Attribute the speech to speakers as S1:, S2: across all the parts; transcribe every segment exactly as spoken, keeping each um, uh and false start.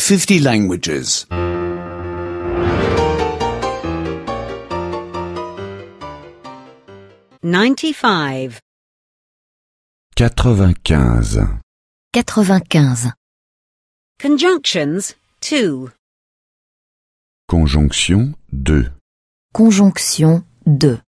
S1: fifty languages.
S2: ninety-five.
S3: quatre-vingt-quinze.
S4: quatre-vingt-quinze.
S2: Conjunctions two.
S3: Conjonction deux.
S4: Conjonction deux.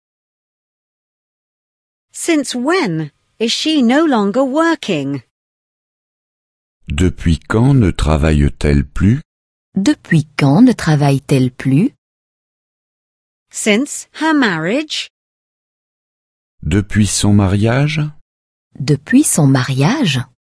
S2: Since when is she no longer working?
S3: Depuis quand ne travaille-t-elle plus?
S4: Depuis quand ne travaille-t-elle plus?
S2: Since her marriage?
S3: Depuis son mariage?
S4: Depuis son mariage?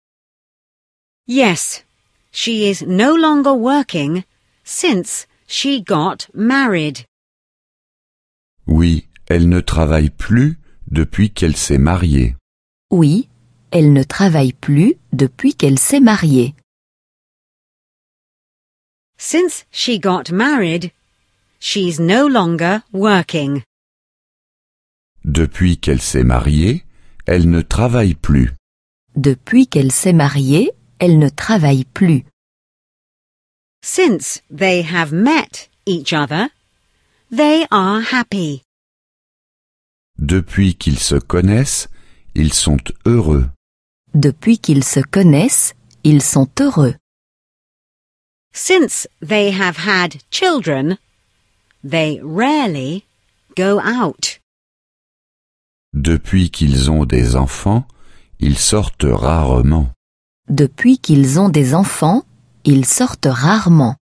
S2: Yes, she is no longer working since she got married.
S3: Oui, elle ne travaille plus depuis qu'elle s'est mariée.
S4: Oui, elle ne travaille plus depuis qu'elle s'est mariée.
S2: Since she got married, she's no longer working.
S3: Depuis qu'elle s'est mariée, elle ne travaille plus.
S4: Depuis qu'elle s'est mariée, elle ne travaille plus.
S2: Since they have met each other, they are happy.
S3: Depuis qu'ils se connaissent, ils sont heureux.
S4: Depuis qu'ils se connaissent, ils sont heureux.
S2: Since they have had children, they rarely go out.
S3: Depuis qu'ils ont des enfants, ils sortent rarement.
S4: Depuis qu'ils ont des enfants, ils sortent rarement.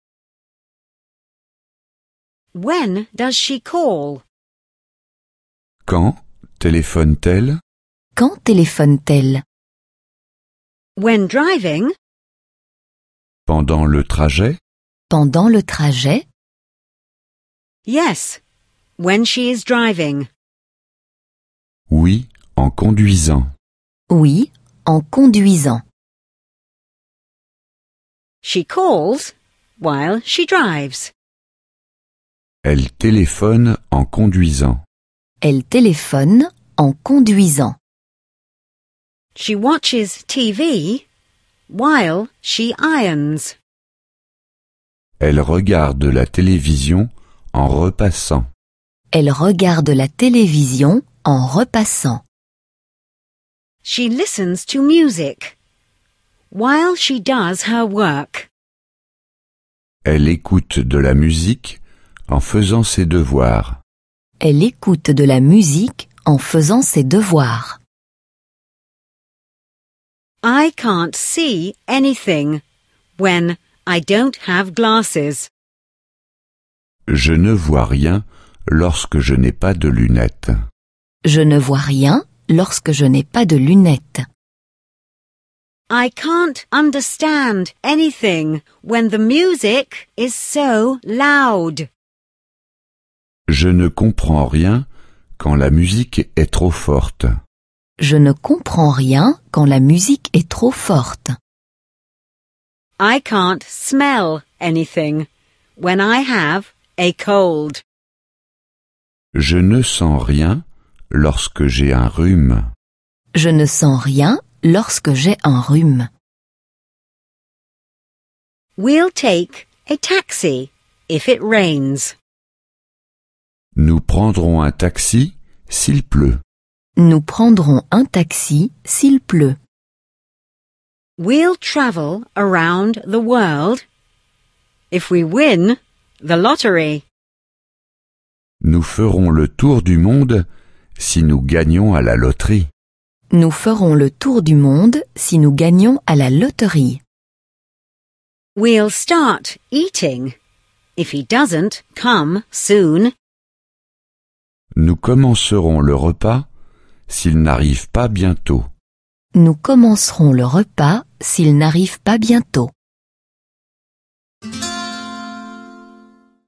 S2: When does she call?
S3: Quand téléphone-t-elle?
S4: Quand téléphone-t-elle?
S2: When driving?
S3: Pendant le trajet?
S4: Pendant le trajet?
S2: Yes, when she is driving.
S3: Oui, en conduisant.
S4: Oui, en conduisant.
S2: She calls while she drives.
S3: Elle téléphone en conduisant.
S4: Elle téléphone en conduisant.
S2: She watches T V while she irons.
S3: Elle regarde la télévision en repassant.
S4: Elle regarde la télévision en repassant.
S2: She listens to music while she does her work.
S3: Elle écoute de la musique en faisant ses devoirs.
S4: Elle écoute de la musique en faisant ses devoirs.
S2: I can't see anything when I don't have glasses.
S3: Je ne vois rien lorsque je n'ai pas de lunettes.
S4: Je ne vois rien lorsque je n'ai pas de lunettes.
S2: I can't understand anything when the music is so loud.
S3: Je ne comprends rien quand la musique est trop forte.
S4: Je ne comprends rien quand la musique est trop forte.
S2: I can't smell anything when I have a cold.
S3: Je ne sens rien lorsque j'ai un rhume.
S4: Je ne sens rien lorsque j'ai un rhume.
S2: We'll take a taxi if it rains.
S3: Nous prendrons un taxi s'il pleut.
S4: Nous prendrons un taxi s'il pleut.
S2: We'll travel around the world if we win the lottery.
S3: Nous ferons le tour du monde si nous gagnons à la loterie.
S4: Nous ferons le tour du monde si nous gagnons à la loterie.
S2: We'll start eating if he doesn't come soon.
S3: Nous commencerons le repas s'il n'arrive pas bientôt.
S4: Nous commencerons le repas s'il n'arrive pas bientôt.